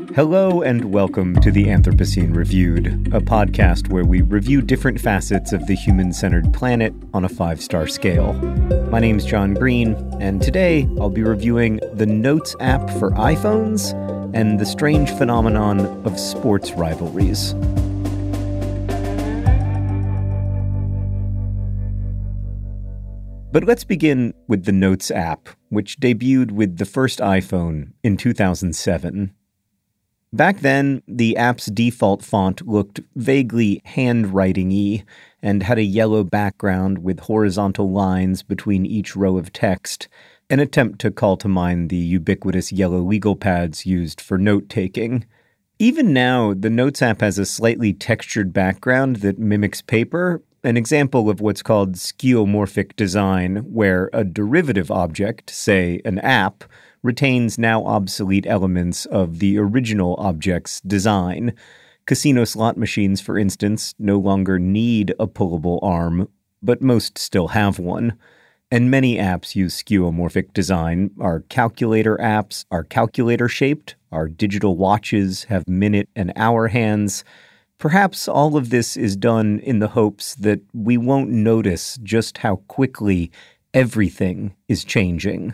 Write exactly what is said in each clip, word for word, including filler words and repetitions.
Hello and welcome to the Anthropocene Reviewed, a podcast where we review different facets of the human-centered planet on a five-star scale. My name's John Green, and today I'll be reviewing the Notes app for iPhones and the strange phenomenon of sports rivalries. But let's begin with the Notes app, which debuted with the first iPhone in two thousand seven. Back then, the app's default font looked vaguely handwriting-y and had a yellow background with horizontal lines between each row of text, an attempt to call to mind the ubiquitous yellow legal pads used for note-taking. Even now, the Notes app has a slightly textured background that mimics paper, an example of what's called skeuomorphic design, where a derivative object, say an app, retains now obsolete elements of the original object's design. Casino slot machines, for instance, no longer need a pullable arm, but most still have one. And many apps use skeuomorphic design. Our calculator apps are calculator-shaped. Our digital watches have minute and hour hands. Perhaps all of this is done in the hopes that we won't notice just how quickly everything is changing.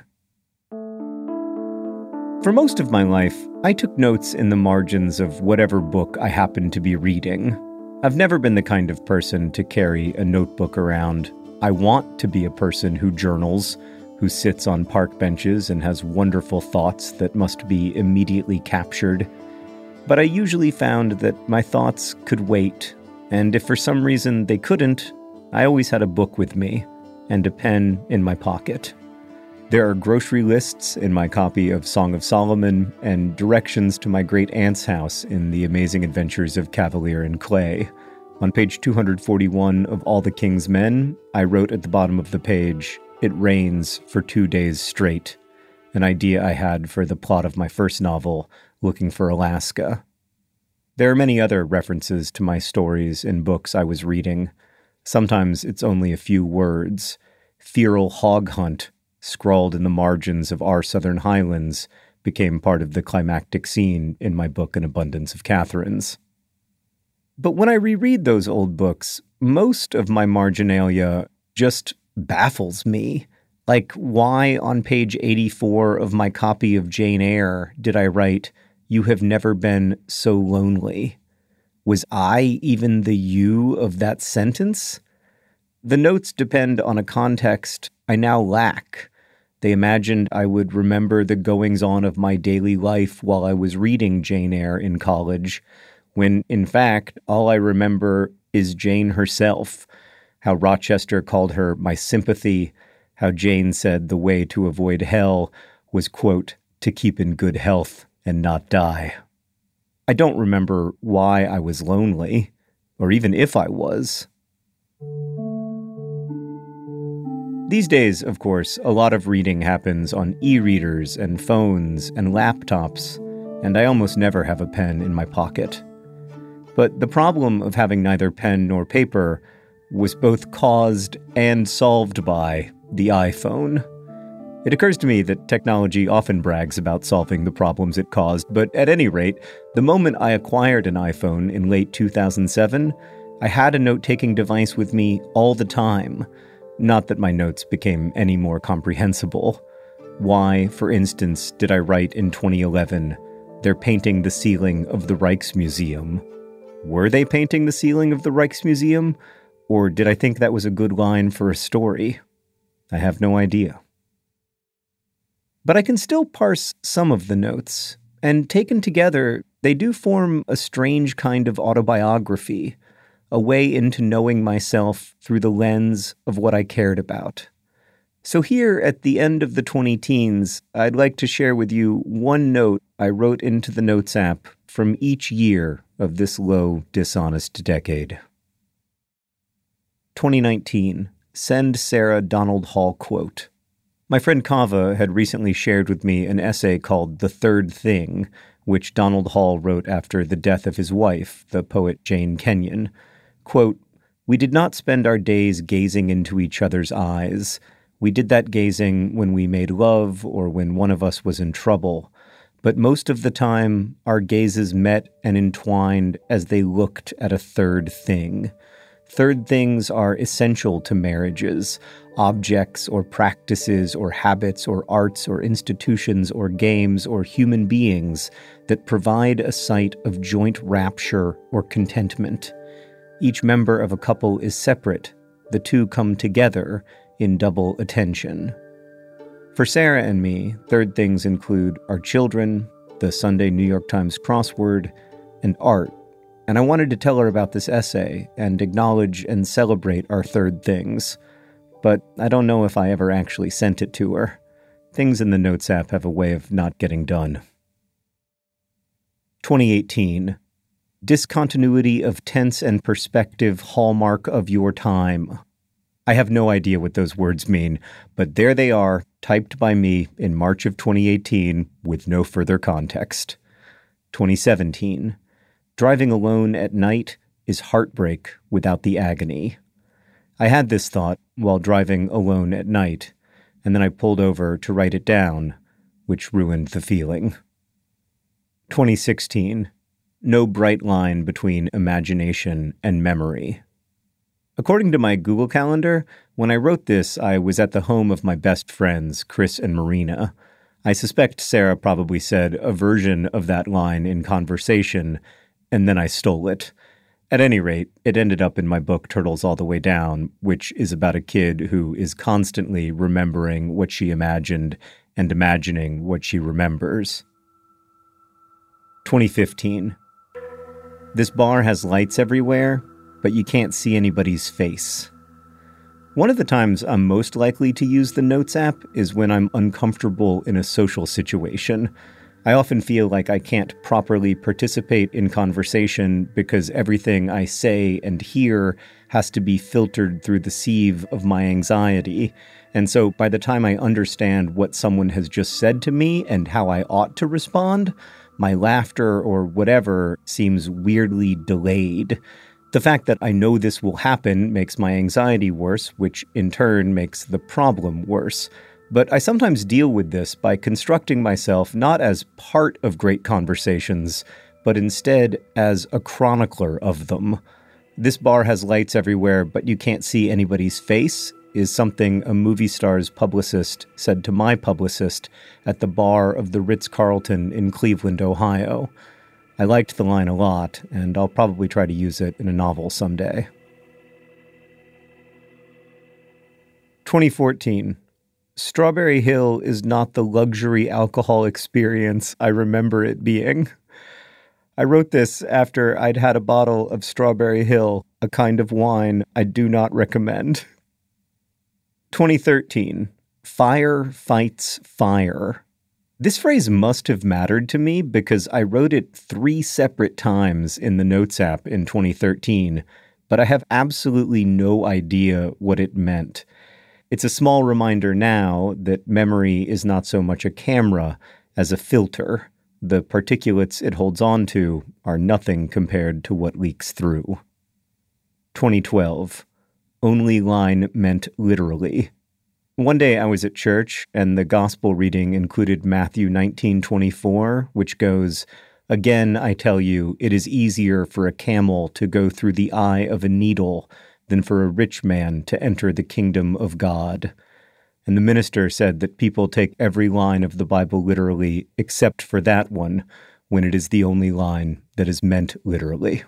For most of my life, I took notes in the margins of whatever book I happened to be reading. I've never been the kind of person to carry a notebook around. I want to be a person who journals, who sits on park benches and has wonderful thoughts that must be immediately captured. But I usually found that my thoughts could wait, and if for some reason they couldn't, I always had a book with me and a pen in my pocket. There are grocery lists in my copy of Song of Solomon and directions to my great-aunt's house in The Amazing Adventures of Kavalier and Clay. On page two hundred forty-one of All the King's Men, I wrote at the bottom of the page, "It rains for two days straight," an idea I had for the plot of my first novel, Looking for Alaska. There are many other references to my stories in books I was reading. Sometimes it's only a few words. Feral hog hunt, scrawled in the margins of Our Southern Highlands, became part of the climactic scene in my book An Abundance of Catherines. But when I reread those old books, most of my marginalia just baffles me. Like, why on page eighty-four of my copy of Jane Eyre did I write, "You have never been so lonely"? Was I even the you of that sentence? The notes depend on a context I now lack. They imagined I would remember the goings-on of my daily life while I was reading Jane Eyre in college, when, in fact, all I remember is Jane herself, how Rochester called her my sympathy, how Jane said the way to avoid hell was, quote, "to keep in good health and not die." I don't remember why I was lonely, or even if I was. These days, of course, a lot of reading happens on e-readers and phones and laptops, and I almost never have a pen in my pocket. But the problem of having neither pen nor paper was both caused and solved by the iPhone. It occurs to me that technology often brags about solving the problems it caused, but at any rate, the moment I acquired an iPhone in late two thousand seven, I had a note-taking device with me all the time. Not that my notes became any more comprehensible. Why, for instance, did I write in twenty eleven, "They're painting the ceiling of the Rijksmuseum"? Were they painting the ceiling of the Rijksmuseum? Or did I think that was a good line for a story? I have no idea. But I can still parse some of the notes, and taken together, they do form a strange kind of autobiography, a way into knowing myself through the lens of what I cared about. So here, at the end of the twenty-teens, I'd like to share with you one note I wrote into the Notes app from each year of this low, dishonest decade. twenty nineteen. Send Sarah Donald Hall quote. My friend Kava had recently shared with me an essay called The Third Thing, which Donald Hall wrote after the death of his wife, the poet Jane Kenyon. Quote, "We did not spend our days gazing into each other's eyes. We did that gazing when we made love or when one of us was in trouble. but most of the time our gazes met and entwined as they looked at a third thing. Third things are essential to marriages, objects or practices or habits or arts or institutions or games or human beings that provide a site of joint rapture or contentment. Each member of a couple is separate. The two come together in double attention. For Sarah and me, third things include our children, the Sunday New York Times crossword, and art. And I wanted to tell her about this essay and acknowledge and celebrate our third things. But I don't know if I ever actually sent it to her. Things in the Notes app have a way of not getting done. twenty eighteen. Discontinuity of tense and perspective hallmark of your time. I have no idea what those words mean, but there they are, typed by me in March of twenty eighteen with no further context. twenty seventeen. Driving alone at night is heartbreak without the agony. I had this thought while driving alone at night, and then I pulled over to write it down, which ruined the feeling. twenty sixteen. No bright line between imagination and memory. According to my Google Calendar, when I wrote this, I was at the home of my best friends, Chris and Marina. I suspect Sarah probably said a version of that line in conversation, and then I stole it. At any rate, it ended up in my book Turtles All the Way Down, which is about a kid who is constantly remembering what she imagined and imagining what she remembers. twenty fifteen. This bar has lights everywhere, but you can't see anybody's face. One of the times I'm most likely to use the Notes app is when I'm uncomfortable in a social situation. I often feel like I can't properly participate in conversation because everything I say and hear has to be filtered through the sieve of my anxiety. And so by the time I understand what someone has just said to me and how I ought to respond, my laughter or whatever seems weirdly delayed. The fact that I know this will happen makes my anxiety worse, which in turn makes the problem worse. But I sometimes deal with this by constructing myself not as part of great conversations, but instead as a chronicler of them. This bar has lights everywhere, but you can't see anybody's face is something a movie star's publicist said to my publicist at the bar of the Ritz-Carlton in Cleveland, Ohio. I liked the line a lot, and I'll probably try to use it in a novel someday. twenty fourteen. Strawberry Hill is not the luxury alcohol experience I remember it being. I wrote this after I'd had a bottle of Strawberry Hill, a kind of wine I do not recommend. twenty thirteen. Fire fights fire. This phrase must have mattered to me because I wrote it three separate times in the Notes app in twenty thirteen, but I have absolutely no idea what it meant. It's a small reminder now that memory is not so much a camera as a filter. The particulates it holds on to are nothing compared to what leaks through. twenty twelve. Only line meant literally. One day I was at church, and the gospel reading included Matthew nineteen twenty-four, which goes, "Again, I tell you, it is easier for a camel to go through the eye of a needle than for a rich man to enter the kingdom of God." And the minister said that people take every line of the Bible literally except for that one, when it is the only line that is meant literally.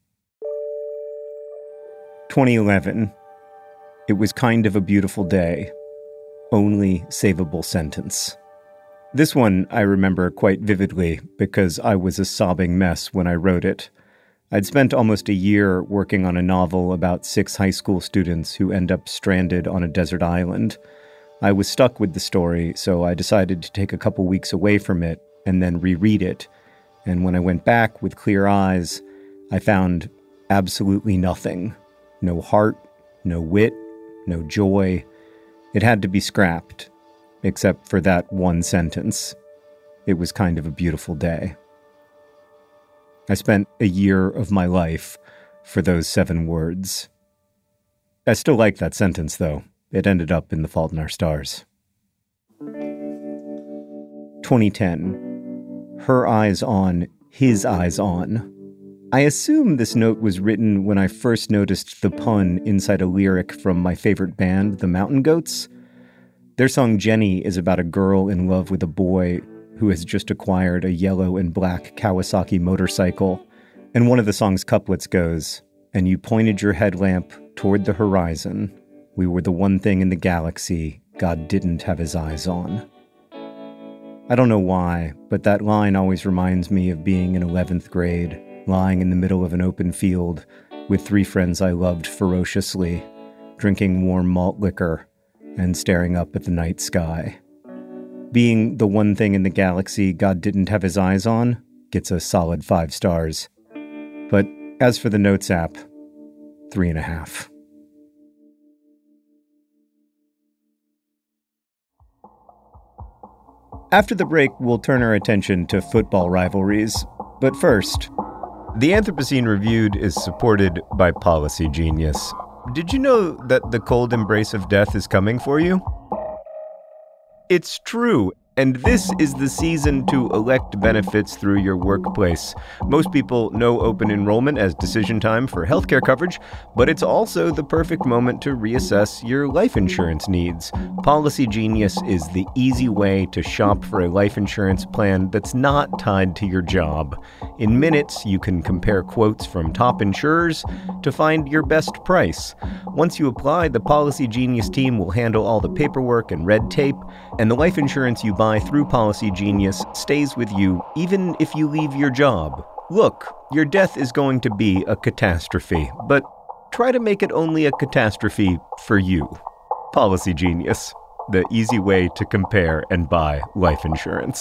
twenty eleven. It was kind of a beautiful day. Only savable sentence. This one I remember quite vividly because I was a sobbing mess when I wrote it. I'd spent almost a year working on a novel about six high school students who end up stranded on a desert island. I was stuck with the story, so I decided to take a couple weeks away from it and then reread it. And when I went back with clear eyes, I found absolutely nothing. No heart, no wit, no joy. It had to be scrapped, except for that one sentence. It was kind of a beautiful day. I spent a year of my life for those seven words. I still like that sentence, though. It ended up in The Fault in Our Stars. twenty ten. her eyes on, his eyes on. I assume this note was written when I first noticed the pun inside a lyric from my favorite band, the Mountain Goats. Their song Jenny is about a girl in love with a boy who has just acquired a yellow and black Kawasaki motorcycle. And one of the song's couplets goes, "And you pointed your headlamp toward the horizon. We were the one thing in the galaxy God didn't have his eyes on." I don't know why, but that line always reminds me of being in eleventh grade, lying in the middle of an open field with three friends I loved ferociously, drinking warm malt liquor and staring up at the night sky. Being the one thing in the galaxy God didn't have his eyes on gets a solid five stars. But as for the Notes app, three and a half. After the break, we'll turn our attention to football rivalries. But first, the Anthropocene Reviewed is supported by Policy Genius. Did you know that the cold embrace of death is coming for you? It's true, and this is the season to elect benefits through your workplace. Most people know open enrollment as decision time for healthcare coverage, but it's also the perfect moment to reassess your life insurance needs. Policy Genius is the easy way to shop for a life insurance plan that's not tied to your job. In minutes, you can compare quotes from top insurers to find your best price. Once you apply, the Policy Genius team will handle all the paperwork and red tape, and the life insurance you buy through Policy Genius stays with you even if you leave your job. Look, your death is going to be a catastrophe, but try to make it only a catastrophe for you. Policy Genius, the easy way to compare and buy life insurance.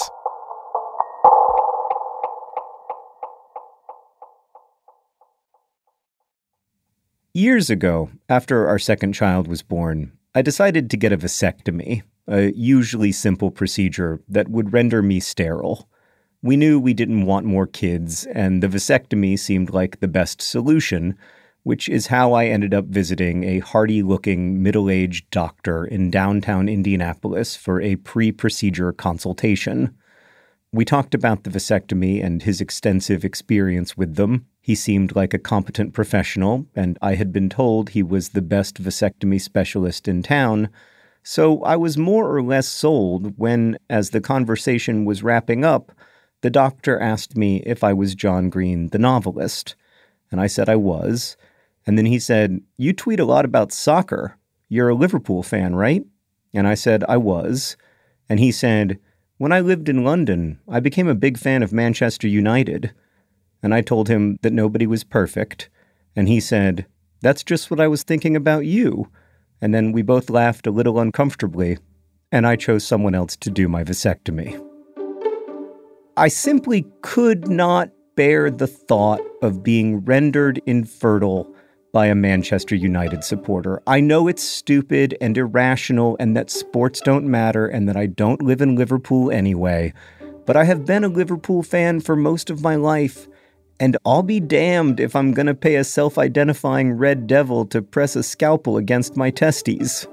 Years ago, after our second child was born, I decided to get a vasectomy, a usually simple procedure that would render me sterile. We knew we didn't want more kids, and the vasectomy seemed like the best solution, which is how I ended up visiting a hardy-looking, middle-aged doctor in downtown Indianapolis for a pre-procedure consultation. We talked about the vasectomy and his extensive experience with them. He seemed like a competent professional, and I had been told he was the best vasectomy specialist in town, so I was more or less sold when, as the conversation was wrapping up, the doctor asked me if I was John Green, the novelist. And I said I was. And then he said, "You tweet a lot about soccer. You're a Liverpool fan, right?" And I said I was. And he said, "When I lived in London, I became a big fan of Manchester United." And I told him that nobody was perfect. And he said, "That's just what I was thinking about you." And then we both laughed a little uncomfortably, and I chose someone else to do my vasectomy. I simply could not bear the thought of being rendered infertile by a Manchester United supporter. I know it's stupid and irrational and that sports don't matter and that I don't live in Liverpool anyway, but I have been a Liverpool fan for most of my life, and I'll be damned if I'm gonna pay a self-identifying red devil to press a scalpel against my testes.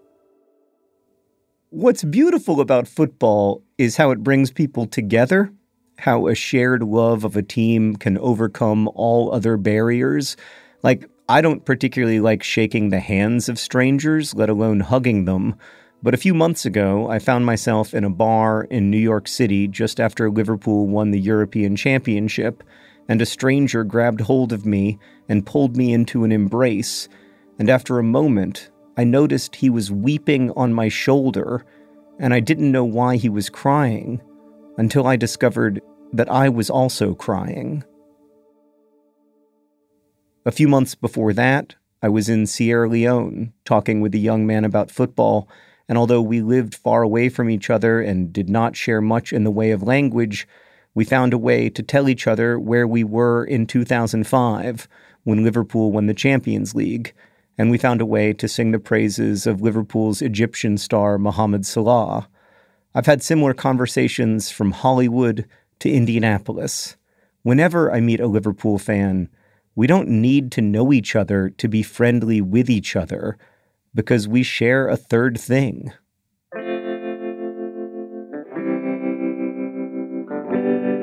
What's beautiful about football is how it brings people together, how a shared love of a team can overcome all other barriers. Like, I don't particularly like shaking the hands of strangers, let alone hugging them, but a few months ago, I found myself in a bar in New York City just after Liverpool won the European Championship, and a stranger grabbed hold of me and pulled me into an embrace, and after a moment, I noticed he was weeping on my shoulder, and I didn't know why he was crying, until I discovered that I was also crying. A few months before that, I was in Sierra Leone, talking with a young man about football, and although we lived far away from each other and did not share much in the way of language, we found a way to tell each other where we were in two thousand five, when Liverpool won the Champions League, and we found a way to sing the praises of Liverpool's Egyptian star Mohamed Salah. I've had similar conversations from Hollywood to Indianapolis. Whenever I meet a Liverpool fan, we don't need to know each other to be friendly with each other, because we share a third thing.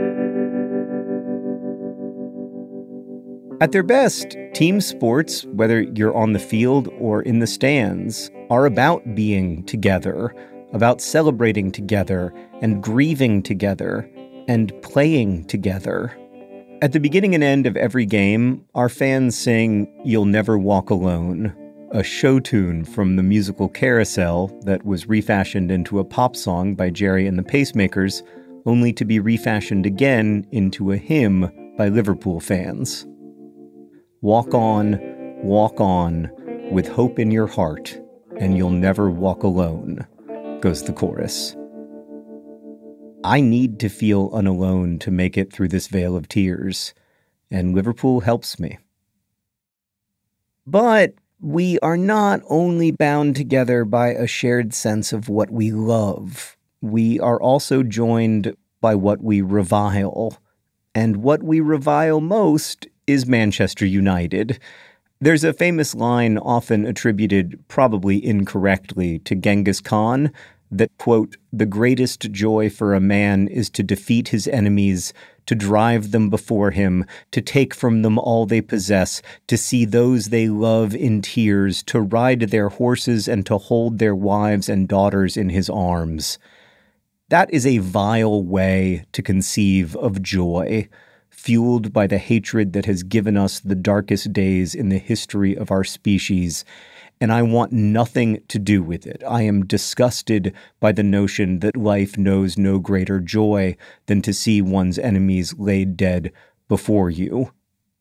At their best, team sports, whether you're on the field or in the stands, are about being together, about celebrating together and grieving together and playing together. At the beginning and end of every game, our fans sing "You'll Never Walk Alone," a show tune from the musical Carousel that was refashioned into a pop song by Gerry and the Pacemakers, only to be refashioned again into a hymn by Liverpool fans. Walk on, walk on, with hope in your heart, and you'll never walk alone, goes the chorus. I need to feel unalone to make it through this vale of tears, and Liverpool helps me. But we are not only bound together by a shared sense of what we love. We are also joined by what we revile. And what we revile most is Manchester United. There's a famous line often attributed, probably incorrectly, to Genghis Khan that, quote, "The greatest joy for a man is to defeat his enemies, to drive them before him, to take from them all they possess, to see those they love in tears, to ride their horses and to hold their wives and daughters in his arms." That is a vile way to conceive of joy, fueled by the hatred that has given us the darkest days in the history of our species, and I want nothing to do with it. I am disgusted by the notion that life knows no greater joy than to see one's enemies laid dead before you.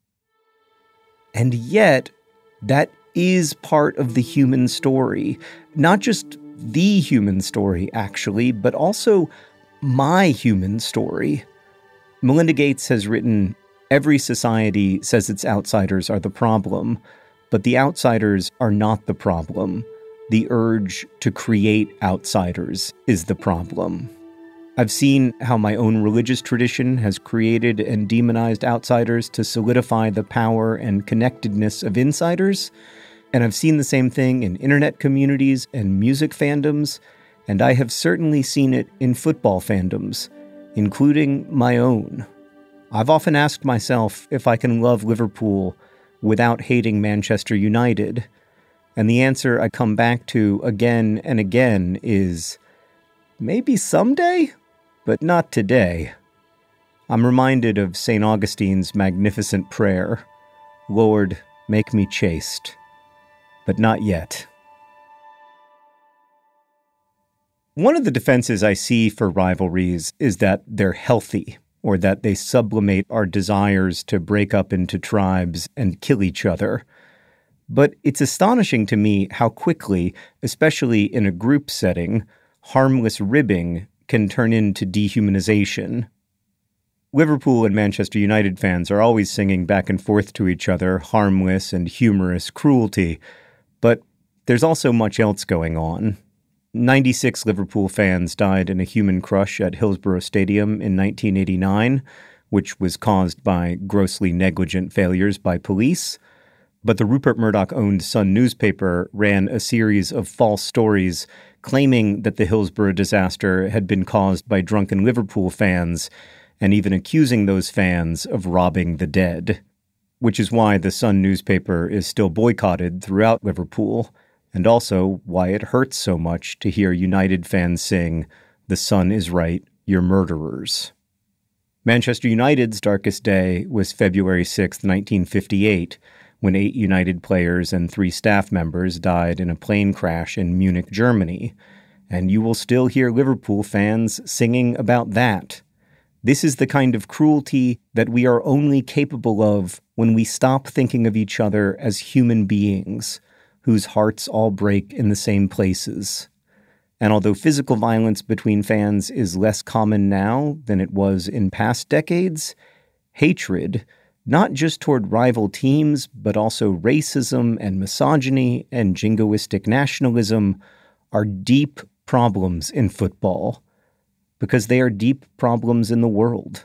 And yet, that is part of the human story. Not just the human story, actually, but also my human story. Melinda Gates has written, "Every society says its outsiders are the problem, but the outsiders are not the problem. The urge to create outsiders is the problem." I've seen how my own religious tradition has created and demonized outsiders to solidify the power and connectedness of insiders, and I've seen the same thing in internet communities and music fandoms, and I have certainly seen it in football fandoms, including my own. I've often asked myself if I can love Liverpool without hating Manchester United, and the answer I come back to again and again is, maybe someday, but not today. I'm reminded of Saint Augustine's magnificent prayer, "Lord, make me chaste, but not yet." One of the defenses I see for rivalries is that they're healthy, or that they sublimate our desires to break up into tribes and kill each other. But it's astonishing to me how quickly, especially in a group setting, harmless ribbing can turn into dehumanization. Liverpool and Manchester United fans are always singing back and forth to each other harmless and humorous cruelty, but there's also much else going on. ninety-six Liverpool fans died in a human crush at Hillsborough Stadium in nineteen eighty-nine, which was caused by grossly negligent failures by police. But the Rupert Murdoch-owned Sun newspaper ran a series of false stories claiming that the Hillsborough disaster had been caused by drunken Liverpool fans, and even accusing those fans of robbing the dead. Which is why the Sun newspaper is still boycotted throughout Liverpool, and also why it hurts so much to hear United fans sing, "The Sun is right, you're murderers." Manchester United's darkest day was February sixth, nineteen fifty-eight, when eight United players and three staff members died in a plane crash in Munich, Germany. And you will still hear Liverpool fans singing about that. This is the kind of cruelty that we are only capable of when we stop thinking of each other as human beings, whose hearts all break in the same places. And although physical violence between fans is less common now than it was in past decades, hatred, not just toward rival teams, but also racism and misogyny and jingoistic nationalism, are deep problems in football, because they are deep problems in the world.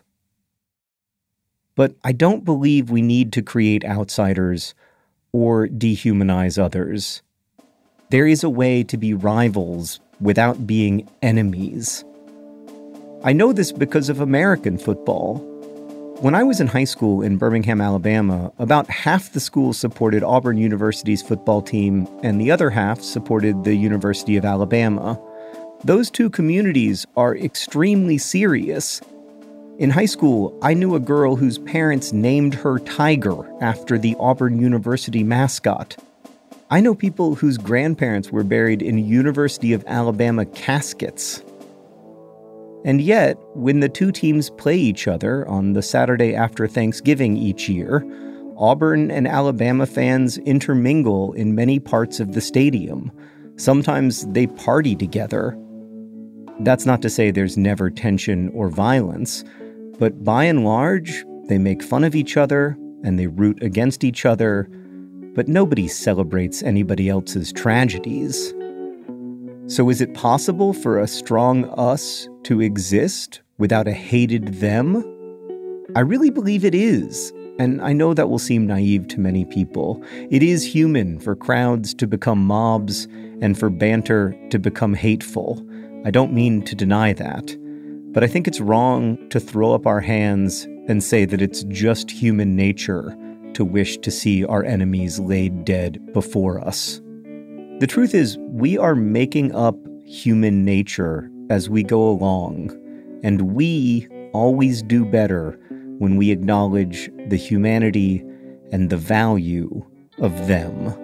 But I don't believe we need to create outsiders or dehumanize others. There is a way to be rivals without being enemies. I know this because of American football. When I was in high school in Birmingham, Alabama, about half the school supported Auburn University's football team, and the other half supported the University of Alabama. Those two communities are extremely serious. In high school, I knew a girl whose parents named her Tiger after the Auburn University mascot. I know people whose grandparents were buried in University of Alabama caskets. And yet, when the two teams play each other on the Saturday after Thanksgiving each year, Auburn and Alabama fans intermingle in many parts of the stadium. Sometimes they party together. That's not to say there's never tension or violence, but by and large, they make fun of each other and they root against each other, but nobody celebrates anybody else's tragedies. So is it possible for a strong us to exist without a hated them? I really believe it is, and I know that will seem naive to many people. It is human for crowds to become mobs and for banter to become hateful. I don't mean to deny that, but I think it's wrong to throw up our hands and say that it's just human nature to wish to see our enemies laid dead before us. The truth is, we are making up human nature as we go along, and we always do better when we acknowledge the humanity and the value of them.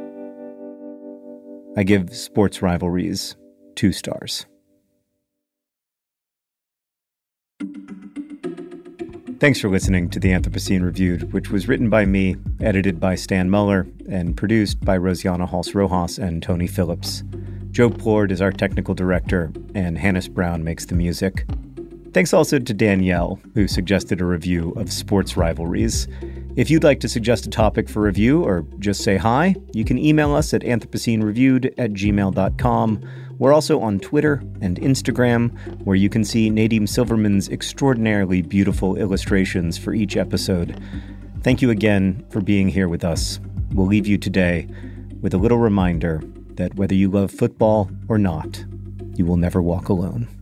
I give Sports Rivalries two stars. Thanks for listening to The Anthropocene Reviewed, which was written by me, edited by Stan Muller, and produced by Rosianna Halse-Rojas and Tony Phillips. Joe Plord is our technical director, and Hannes Brown makes the music. Thanks also to Danielle, who suggested a review of Sports Rivalries. If you'd like to suggest a topic for review or just say hi, you can email us at anthropocenereviewed at gmail dot com. We're also on Twitter and Instagram, where you can see Nadim Silverman's extraordinarily beautiful illustrations for each episode. Thank you again for being here with us. We'll leave you today with a little reminder that whether you love football or not, you will never walk alone.